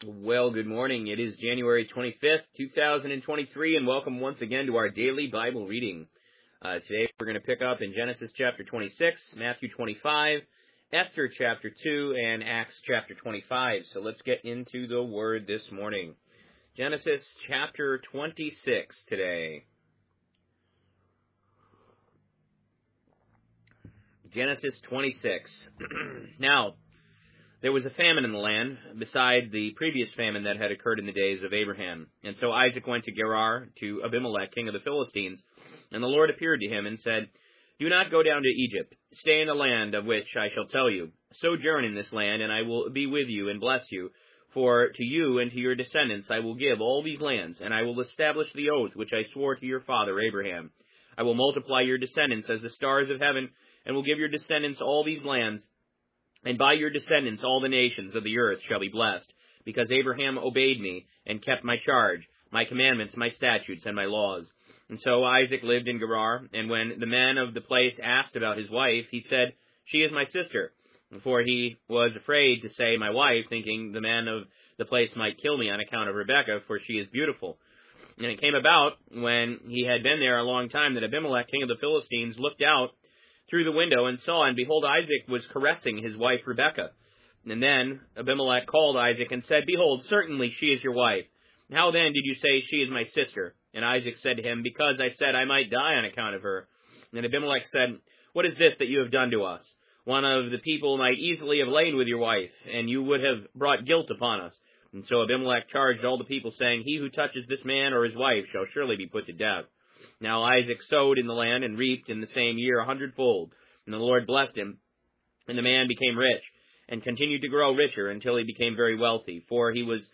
Well, good morning. It is January 25th, 2023, and welcome once again to our daily Bible reading. Today we're going to pick up in Genesis chapter 26, Matthew 25, Esther chapter 2, and Acts chapter 25. So let's get into the Word this morning. Genesis chapter 26 today. Genesis 26. Now, there was a famine in the land, beside the previous famine that had occurred in the days of Abraham. And so Isaac went to Gerar, to Abimelech, king of the Philistines. And the Lord appeared to him and said, "Do not go down to Egypt. Stay in the land of which I shall tell you. Sojourn in this land, and I will be with you and bless you. For to you and to your descendants I will give all these lands, and I will establish the oath which I swore to your father Abraham. I will multiply your descendants as the stars of heaven, and will give your descendants all these lands. And by your descendants all the nations of the earth shall be blessed, because Abraham obeyed me, and kept my charge, my commandments, my statutes, and my laws." And so Isaac lived in Gerar, and when the men of the place asked about his wife, he said, "She is my sister." For he was afraid to say my wife, thinking the men of the place might kill me on account of Rebekah, for she is beautiful. And it came about, when he had been there a long time, that Abimelech, king of the Philistines, looked out through the window and saw, and behold, Isaac was caressing his wife Rebekah. And then Abimelech called Isaac and said, "Behold, certainly she is your wife. How then did you say she is my sister?" And Isaac said to him, "Because I said I might die on account of her." And Abimelech said, "What is this that you have done to us? One of the people might easily have lain with your wife, and you would have brought guilt upon us." And so Abimelech charged all the people, saying, "He who touches this man or his wife shall surely be put to death." Now Isaac sowed in the land and reaped in the same year 100-fold. And the Lord blessed him, and the man became rich, and continued to grow richer until he became very wealthy. For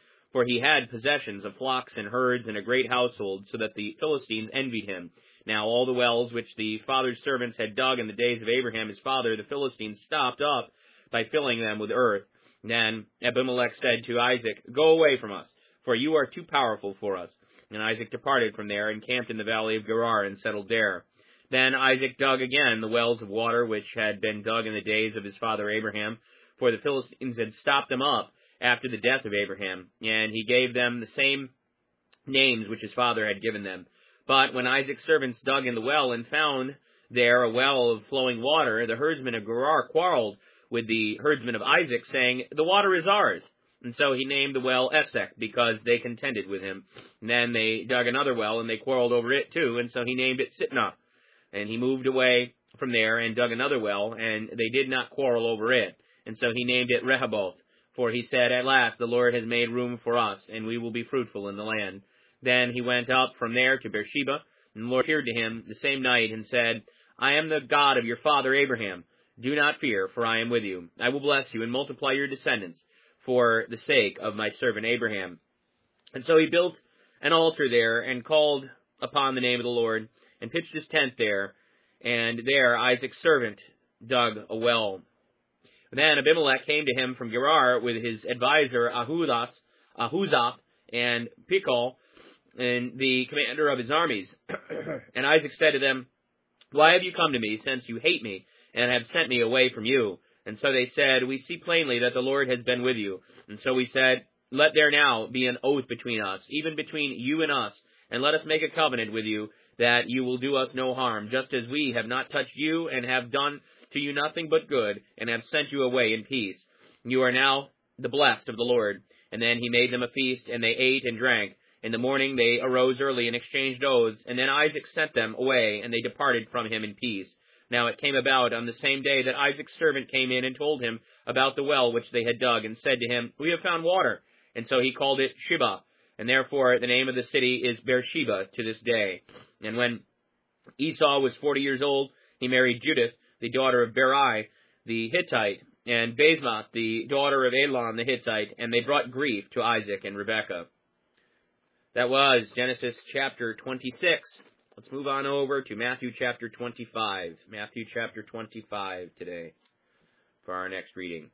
he had possessions of flocks and herds and a great household, so that the Philistines envied him. Now all the wells which the father's servants had dug in the days of Abraham his father, the Philistines stopped up by filling them with earth. Then Abimelech said to Isaac, "Go away from us, for you are too powerful for us." And Isaac departed from there, and camped in the valley of Gerar, and settled there. Then Isaac dug again the wells of water which had been dug in the days of his father Abraham, for the Philistines had stopped them up after the death of Abraham, and he gave them the same names which his father had given them. But when Isaac's servants dug in the well, and found there a well of flowing water, the herdsmen of Gerar quarreled with the herdsmen of Isaac, saying, "The water is ours." And so he named the well Esek, because they contended with him. And then they dug another well, and they quarreled over it too, and so he named it Sitnah. And he moved away from there and dug another well, and they did not quarrel over it. And so he named it Rehoboth, for he said, "At last the Lord has made room for us, and we will be fruitful in the land." Then he went up from there to Beersheba, and the Lord appeared to him the same night, and said, "I am the God of your father Abraham. Do not fear, for I am with you. I will bless you and multiply your descendants, for the sake of my servant Abraham." And so he built an altar there, and called upon the name of the Lord, and pitched his tent there, and there Isaac's servant dug a well. Then Abimelech came to him from Gerar with his advisor Ahuzzath and Pichol, and the commander of his armies. And Isaac said to them, "Why have you come to me, since you hate me, and have sent me away from you?" And so they said, "We see plainly that the Lord has been with you." And so we said, "Let there now be an oath between us, even between you and us, and let us make a covenant with you, that you will do us no harm, just as we have not touched you, and have done to you nothing but good, and have sent you away in peace. You are now the blessed of the Lord." And then he made them a feast, and they ate and drank. In the morning they arose early and exchanged oaths, and then Isaac sent them away, and they departed from him in peace. Now it came about on the same day that Isaac's servant came in and told him about the well which they had dug, and said to him, "We have found water." And so he called it Shibah, and therefore the name of the city is Beersheba to this day. And when Esau was 40 years old, he married Judith, the daughter of Berai the Hittite, and Basemath, the daughter of Elon the Hittite, and they brought grief to Isaac and Rebekah. That was Genesis chapter 26. Let's move on over to Matthew chapter 25. Matthew chapter 25 today for our next reading.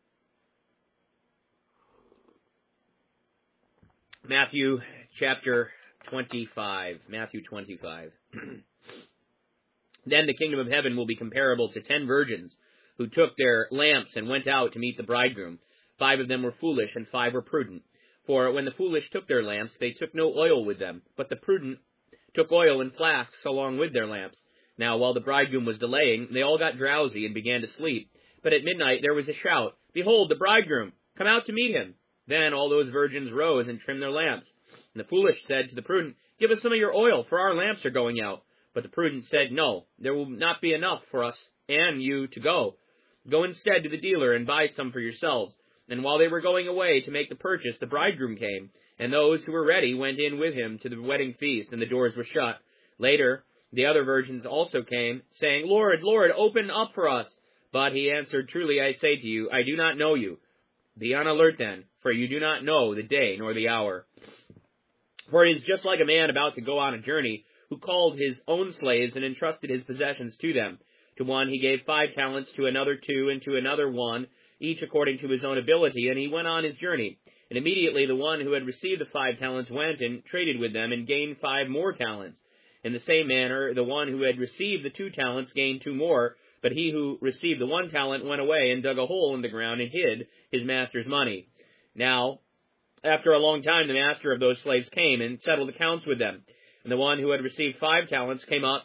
Matthew chapter 25. Matthew 25. Then the kingdom of heaven will be comparable to 10 virgins who took their lamps and went out to meet the bridegroom. 5 of them were foolish, and 5 were prudent. For when the foolish took their lamps, they took no oil with them, but the prudent took oil in flasks along with their lamps. Now while the bridegroom was delaying, they all got drowsy and began to sleep. But at midnight there was a shout, Behold, the bridegroom! Come out to meet him! Then all those virgins rose and trimmed their lamps. And the foolish said to the prudent, Give us some of your oil, for our lamps are going out. But the prudent said, No, there will not be enough for us and you to go. Go instead to the dealer and buy some for yourselves. And while they were going away to make the purchase, the bridegroom came, and those who were ready went in with him to the wedding feast, and the doors were shut. Later, the other virgins also came, saying, Lord, Lord, open up for us. But he answered, Truly I say to you, I do not know you. Be on alert then, for you do not know the day nor the hour. For it is just like a man about to go on a journey, who called his own slaves and entrusted his possessions to them. To one he gave 5 talents, to another 2, and to another 1, each according to his own ability, and he went on his journey. And immediately the one who had received the 5 talents went and traded with them, and gained 5 more talents. In the same manner, the one who had received the 2 talents gained 2 more, but he who received the 1 talent went away and dug a hole in the ground and hid his master's money. Now, after a long time, the master of those slaves came and settled accounts with them. And the one who had received 5 talents came up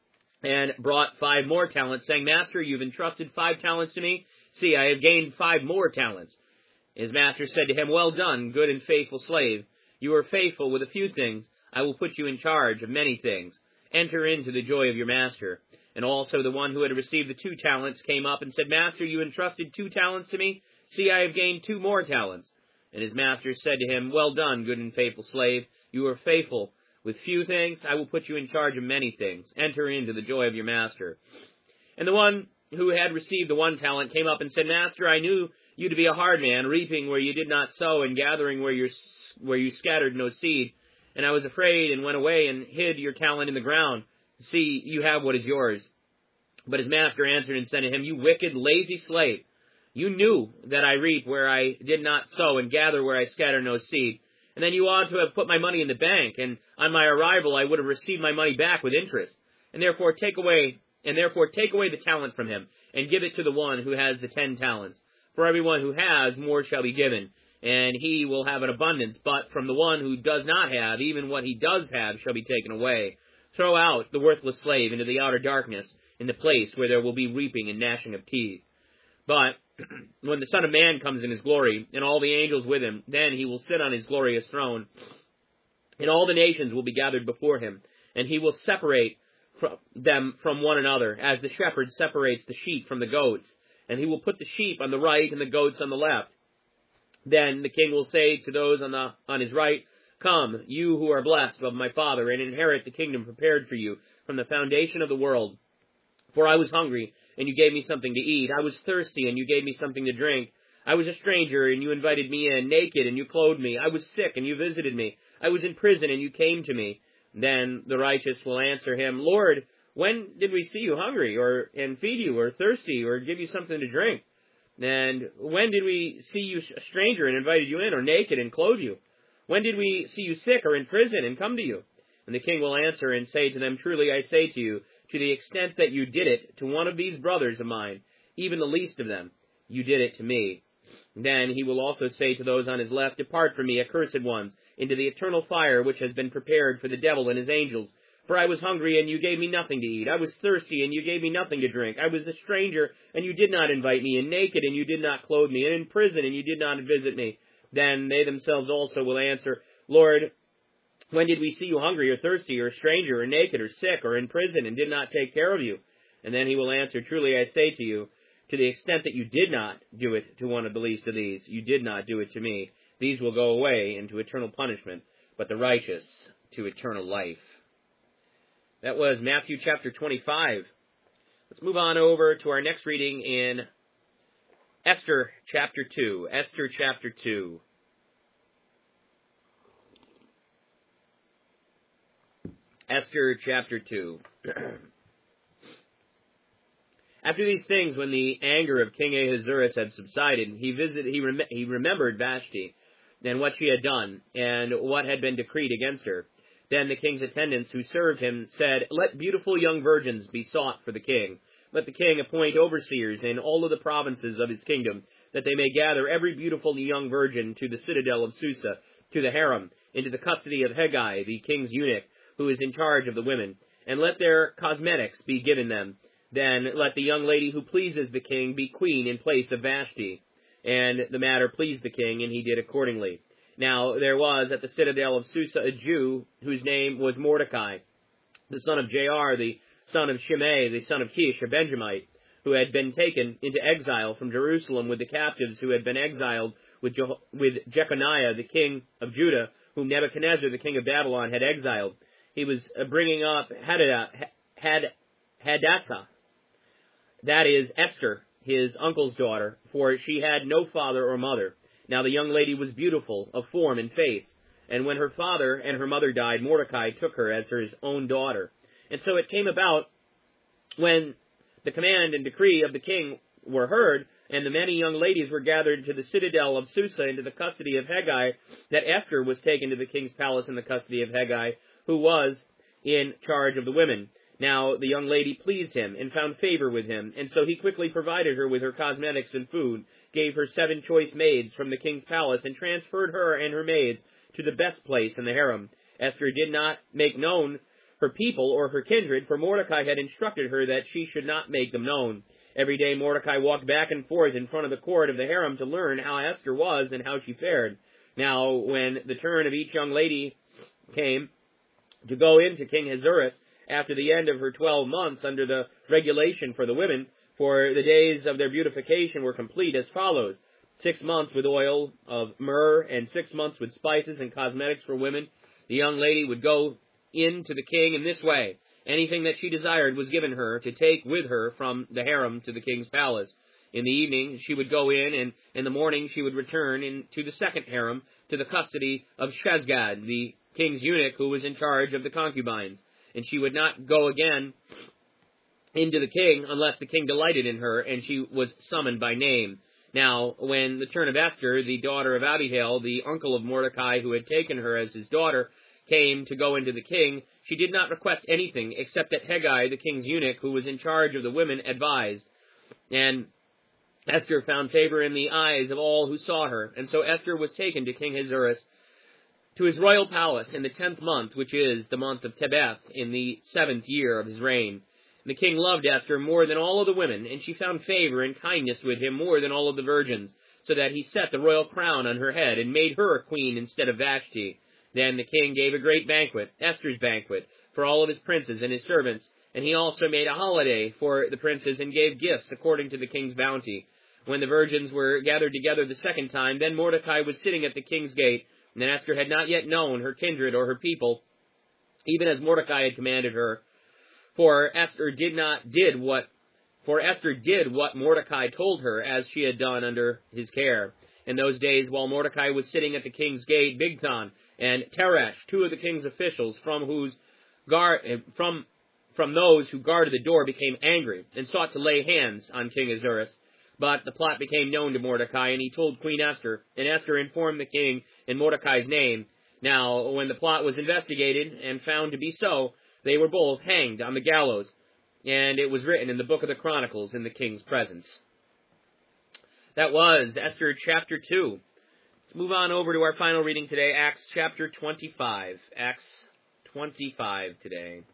and brought 5 more talents, saying, Master, you've entrusted 5 talents to me. See, I have gained 5 more talents. His master said to him, Well done, good and faithful slave. You are faithful with a few things. I will put you in charge of many things. Enter into the joy of your master. And also the one who had received the 2 talents came up and said, Master, you entrusted 2 talents to me. See, I have gained 2 more talents. And his master said to him, Well done, good and faithful slave. You are faithful with few things. I will put you in charge of many things. Enter into the joy of your master. And the one who had received the 1 talent came up and said, Master, I knew you to be a hard man, reaping where you did not sow, and gathering where you scattered no seed. And I was afraid, and went away and hid your talent in the ground. See, you have what is yours. But his master answered and said to him, You wicked, lazy slave, you knew that I reap where I did not sow, and gather where I scatter no seed. And then you ought to have put my money in the bank, and on my arrival I would have received my money back with interest. And therefore take away the talent from him, and give it to the one who has the 10 talents. For everyone who has, more shall be given, and he will have an abundance. But from the one who does not have, even what he does have shall be taken away. Throw out the worthless slave into the outer darkness, in the place where there will be weeping and gnashing of teeth. But when the Son of Man comes in his glory, and all the angels with him, then he will sit on his glorious throne, and all the nations will be gathered before him, and he will separate them from one another, as the shepherd separates the sheep from the goats, and he will put the sheep on the right and the goats on the left. Then the king will say to those on his right, Come, you who are blessed of my Father, and inherit the kingdom prepared for you from the foundation of the world. For I was hungry, and you gave me something to eat. I was thirsty, and you gave me something to drink. I was a stranger, and you invited me in. Naked, and you clothed me. I was sick, and you visited me. I was in prison, and you came to me. Then the righteous will answer him, Lord, when did we see you hungry, and feed you, or thirsty, or give you something to drink? And when did we see you a stranger, and invited you in, or naked, and clothed you? When did we see you sick, or in prison, and come to you? And the king will answer and say to them, Truly I say to you, to the extent that you did it to one of these brothers of mine, even the least of them, you did it to me. Then he will also say to those on his left, Depart from me, accursed ones, into the eternal fire which has been prepared for the devil and his angels. For I was hungry, and you gave me nothing to eat. I was thirsty, and you gave me nothing to drink. I was a stranger, and you did not invite me, and naked, and you did not clothe me, and in prison, and you did not visit me. Then they themselves also will answer, Lord, when did we see you hungry, or thirsty, or a stranger, or naked, or sick, or in prison, and did not take care of you? And then he will answer, Truly I say to you, to the extent that you did not do it to one of the least of these, you did not do it to me. These will go away into eternal punishment, but the righteous to eternal life. That was Matthew chapter 25. Let's move on over to our next reading in Esther chapter 2. Esther chapter 2. Esther chapter 2. After these things, when the anger of King Ahasuerus had subsided, he remembered Vashti, and what she had done, and what had been decreed against her. Then the king's attendants who served him said, Let beautiful young virgins be sought for the king. Let the king appoint overseers in all of the provinces of his kingdom, that they may gather every beautiful young virgin to the citadel of Susa, to the harem, into the custody of Hegai, the king's eunuch, who is in charge of the women, and let their cosmetics be given them. Then let the young lady who pleases the king be queen in place of Vashti. And the matter pleased the king, and he did accordingly. Now there was at the citadel of Susa a Jew, whose name was Mordecai, the son of Jair, the son of Shimei, the son of Kish, a Benjamite, who had been taken into exile from Jerusalem with the captives who had been exiled with Jeconiah, the king of Judah, whom Nebuchadnezzar, the king of Babylon, had exiled. He was bringing up Hadassah, that is Esther, his uncle's daughter, for she had no father or mother. Now the young lady was beautiful of form and face, and when her father and her mother died, Mordecai took her as his own daughter. And so it came about, when the command and decree of the king were heard, and the many young ladies were gathered to the citadel of Susa into the custody of Hegai, that Esther was taken to the king's palace in the custody of Hegai, who was in charge of the women. Now the young lady pleased him, and found favor with him, and so he quickly provided her with her cosmetics and food, gave her 7 choice maids from the king's palace, and transferred her and her maids to the best place in the harem. Esther did not make known her people or her kindred, for Mordecai had instructed her that she should not make them known. Every day Mordecai walked back and forth in front of the court of the harem to learn how Esther was and how she fared. Now when the turn of each young lady came to go into King Ahasuerus, after the end of her 12 months under the regulation for the women, for the days of their beautification were complete as follows: 6 months with oil of myrrh, and 6 months with spices and cosmetics for women. The young lady would go in to the king in this way. Anything that she desired was given her to take with her from the harem to the king's palace. In the evening she would go in, and in the morning she would return into the second harem to the custody of Shezgad, the king's eunuch who was in charge of the concubines. And she would not go again into the king unless the king delighted in her, and she was summoned by name. Now, when the turn of Esther, the daughter of Abihail, the uncle of Mordecai, who had taken her as his daughter, came to go into the king, she did not request anything except that Hegai, the king's eunuch, who was in charge of the women, advised. And Esther found favor in the eyes of all who saw her, and so Esther was taken to King Ahasuerus to his royal palace in the 10th month, which is the month of Tebeth, in the 7th year of his reign. The king loved Esther more than all of the women, and she found favor and kindness with him more than all of the virgins, so that he set the royal crown on her head and made her a queen instead of Vashti. Then the king gave a great banquet, Esther's banquet, for all of his princes and his servants, and he also made a holiday for the princes and gave gifts according to the king's bounty. When the virgins were gathered together the second time, then Mordecai was sitting at the king's gate, and Esther had not yet known her kindred or her people, even as Mordecai had commanded her. For Esther did what Mordecai told her, as she had done under his care. In those days, while Mordecai was sitting at the king's gate, Bigthan and Teresh, 2 of the king's officials, from those who guarded the door, became angry and sought to lay hands on King Ahasuerus. But the plot became known to Mordecai, and he told Queen Esther, and Esther informed the king in Mordecai's name. Now, when the plot was investigated and found to be so, they were both hanged on the gallows, and it was written in the book of the Chronicles in the king's presence. That was Esther chapter 2. Let's move on over to our final reading today, Acts chapter 25. Acts 25 today.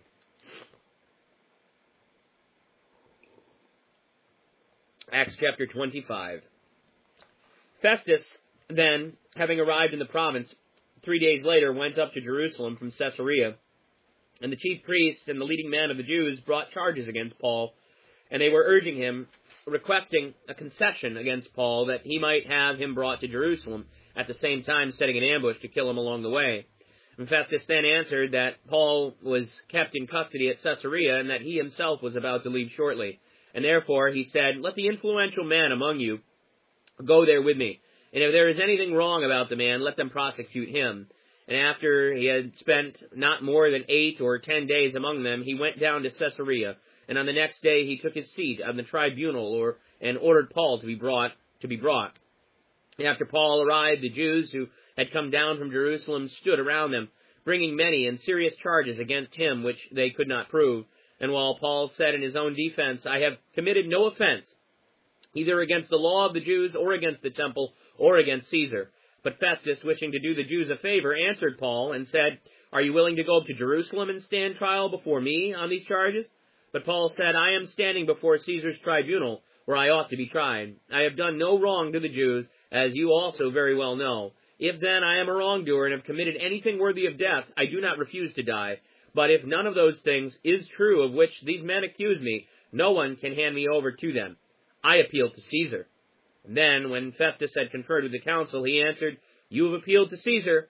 Acts chapter 25. Festus, then, having arrived in the province, 3 days later went up to Jerusalem from Caesarea, and the chief priests and the leading men of the Jews brought charges against Paul, and they were urging him, requesting a concession against Paul, that he might have him brought to Jerusalem, at the same time setting an ambush to kill him along the way. And Festus then answered that Paul was kept in custody at Caesarea, and that he himself was about to leave shortly. And therefore he said, "Let the influential man among you go there with me, and if there is anything wrong about the man, let them prosecute him." And after he had spent not more than 8 or 10 days among them, he went down to Caesarea, and on the next day he took his seat on the tribunal, and ordered Paul to be brought. And after Paul arrived, the Jews who had come down from Jerusalem stood around them, bringing many and serious charges against him which they could not prove. And while Paul said in his own defense, "I have committed no offense," either against the law of the Jews, or against the temple, or against Caesar. But Festus, wishing to do the Jews a favor, answered Paul and said, Are you willing to go up to Jerusalem and stand trial before me on these charges? But Paul said, I am standing before Caesar's tribunal, where I ought to be tried. I have done no wrong to the Jews, as you also very well know. If then I am a wrongdoer and have committed anything worthy of death, I do not refuse to die. But if none of those things is true of which these men accuse me, no one can hand me over to them. I appeal to Caesar. And then, when Festus had conferred with the council, he answered, You have appealed to Caesar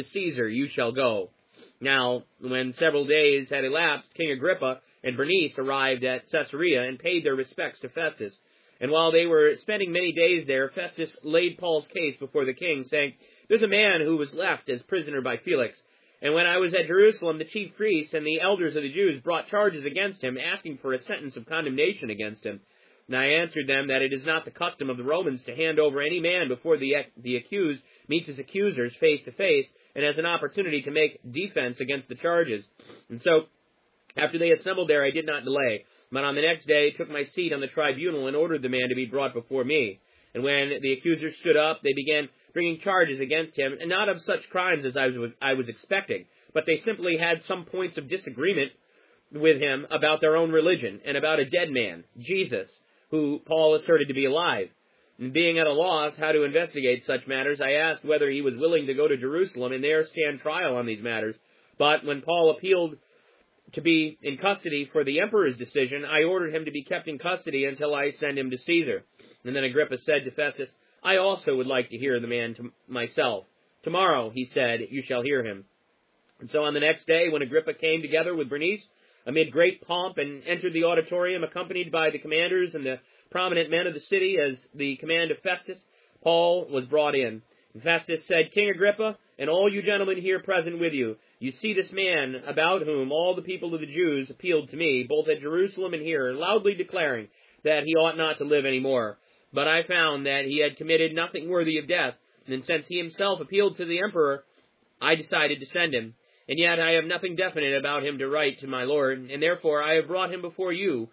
you shall go. Now, when several days had elapsed, King Agrippa and Bernice arrived at Caesarea and paid their respects to Festus. And while they were spending many days there, Festus laid Paul's case before the king, saying, There's a man who was left as prisoner by Felix. And when I was at Jerusalem, the chief priests and the elders of the Jews brought charges against him, asking for a sentence of condemnation against him. And I answered them that it is not the custom of the Romans to hand over any man before the accused meets his accusers face to face and has an opportunity to make defense against the charges. And so, after they assembled there, I did not delay, but on the next day took my seat on the tribunal and ordered the man to be brought before me. And when the accusers stood up, they began bringing charges against him, and not of such crimes as I was expecting, but they simply had some points of disagreement with him about their own religion and about a dead man, Jesus, who Paul asserted to be alive. And being at a loss how to investigate such matters, I asked whether he was willing to go to Jerusalem and there stand trial on these matters. But when Paul appealed to be in custody for the emperor's decision, I ordered him to be kept in custody until I send him to Caesar. And then Agrippa said to Festus, I also would like to hear the man myself. Tomorrow, he said, you shall hear him. And so on the next day, when Agrippa came together with Bernice, amid great pomp, and entered the auditorium accompanied by the commanders and the prominent men of the city as the command of Festus, Paul was brought in. And Festus said, King Agrippa, and all you gentlemen here present with you, you see this man about whom all the people of the Jews appealed to me, both at Jerusalem and here, loudly declaring that he ought not to live any more. But I found that he had committed nothing worthy of death, and since he himself appealed to the emperor, I decided to send him. And yet I have nothing definite about him to write to my lord, and therefore I have brought him before you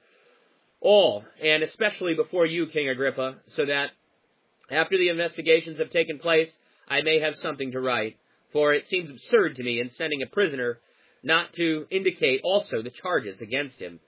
all, and especially before you, King Agrippa, so that after the investigations have taken place, I may have something to write. For it seems absurd to me in sending a prisoner not to indicate also the charges against him.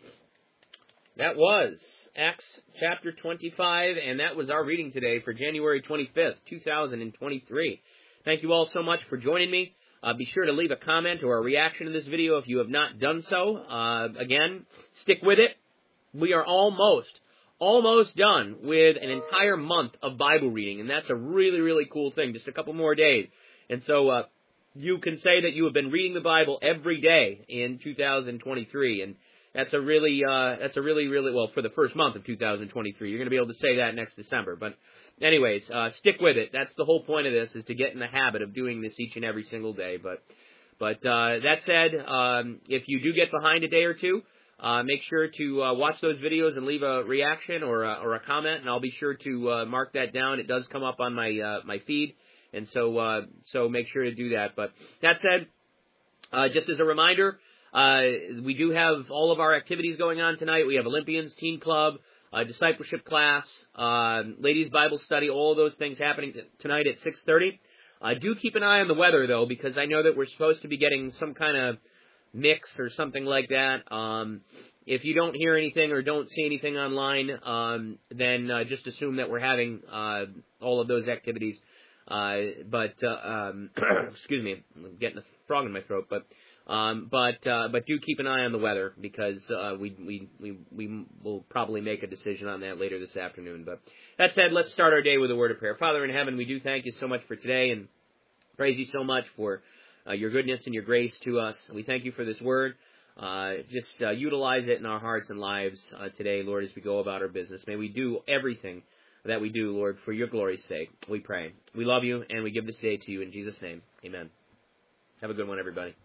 That was Acts chapter 25, and that was our reading today for January 25th, 2023. Thank you all so much for joining me. Be sure to leave a comment or a reaction to this video if you have not done so. Again, stick with it. We are almost done with an entire month of Bible reading, and that's a really, really cool thing. Just a couple more days. And so you can say that you have been reading the Bible every day in 2023, and that's a really, well, for the first month of 2023. You're going to be able to say that next December. But anyways, stick with it. That's the whole point of this, is to get in the habit of doing this each and every single day. But that said, if you do get behind a day or two, make sure to watch those videos and leave a reaction or a comment, and I'll be sure to mark that down. It does come up on my feed, and so make sure to do that. But that said, just as a reminder, we do have all of our activities going on tonight. We have Olympians, Teen Club, discipleship class, ladies Bible study, all of those things happening tonight at 6:30. Do keep an eye on the weather, though, because I know that we're supposed to be getting some kind of mix or something like that. If you don't hear anything or don't see anything online, then just assume that we're having all of those activities. But excuse me, I'm getting a frog in my throat. But do keep an eye on the weather, because we will probably make a decision on that later this afternoon. But that said, let's start our day with a word of prayer. Father in heaven, we do thank you so much for today, and praise you so much for your goodness and your grace to us. We thank you for this word. Just utilize it in our hearts and lives today, Lord, as we go about our business. May we do everything that we do, Lord, for your glory's sake, we pray. We love you, and we give this day to you in Jesus' name. Amen. Have a good one, everybody.